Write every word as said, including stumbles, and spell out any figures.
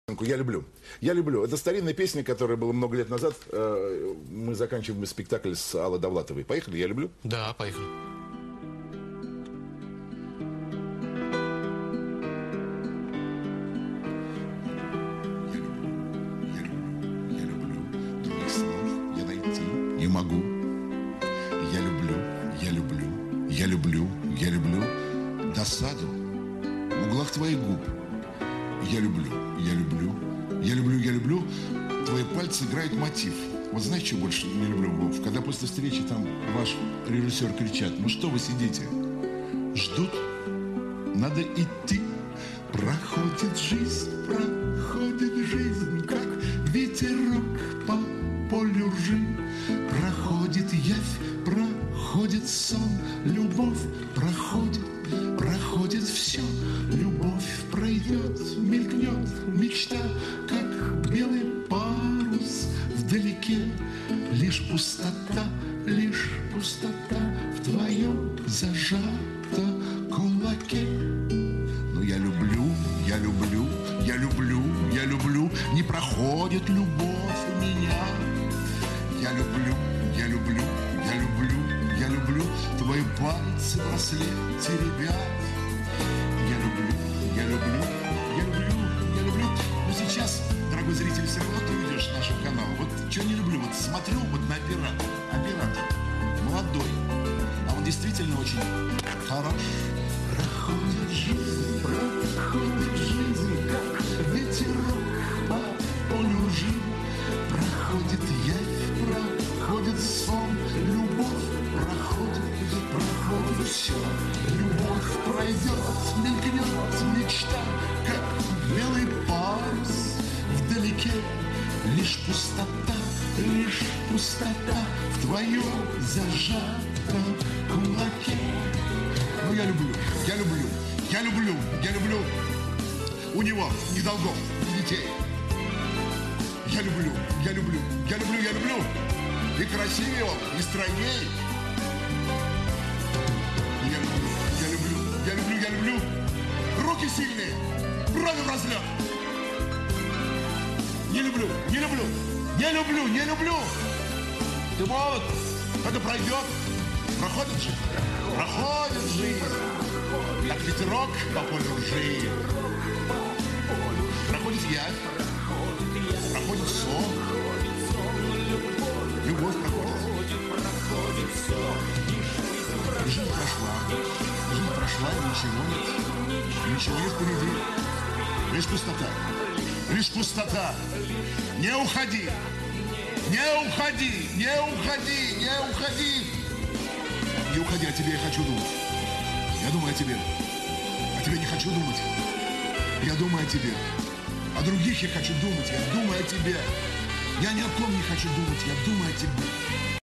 Я люблю. Я люблю. Это старинная песня, которая была много лет назад. Э, Мы заканчиваем спектакль с Аллой Довлатовой. Поехали? Я люблю. Да, поехали. Я люблю. Других слов я найти не могу. Я люблю, я люблю, я люблю, я люблю досаду в углах твоих губ. Я люблю, я люблю, я люблю, я люблю. Твои пальцы играют мотив. Вот знаешь, что больше не люблю, Вов? Когда после встречи там ваш режиссер кричат: ну что вы сидите? Ждут? Надо идти. Проходит жизнь, проходит жизнь, как ветерок по полю ржи. Проходит явь, проходит сон, любовь проходит, проходит все. Любовь пройдет, мелькнет мечта, как белый парус вдалеке. Лишь пустота, лишь пустота в твоем зажатом кулаке. Но я люблю, я люблю, я люблю, я люблю. Не проходит любовь меня. Я люблю, я люблю, я люблю, я люблю. Твои пальцы браслет теребят. Я люблю, я люблю, я люблю, я люблю. Но сейчас, дорогой зритель, все равно ты уйдешь с нашего канала. Вот что не люблю, вот смотрю вот на оператора. Оператор молодой, а он действительно очень хорош. Проходит жизнь, проходит жизнь, как ветерок по полю ржи. Проходит явь, проходит сон, любовь проходит, проходит все. Любовь пройдет, мелькнет мечта, как белый парус вдалеке. Лишь пустота, лишь пустота в твоем зажатом кулаке. Ну я люблю, я люблю, я люблю, я люблю. У него ни долгов, ни детей. Я люблю, я люблю, я люблю, я люблю. И красивее он, и стройней. Я люблю, я люблю, я люблю, я люблю. Руки сильные, брови в разлет. Не люблю, не люблю, не люблю, не люблю. Ты молод, это пройдет. Проходит жизнь, проходит жизнь, как ветерок по полю ржи. Проходит явь, проходит сон, любовь проходит. Жизнь прошла, жизнь прошла, и ничего нет, и ничего нет впереди. Лишь пустота, лишь пустота. Не уходи, не уходи, не уходи, не уходи. Не уходи, о тебе я хочу думать. Я думаю о тебе. О тебе не хочу думать. Я думаю о тебе. О других я хочу думать. Я думаю о тебе. Я ни о ком не хочу думать. Я думаю о тебе.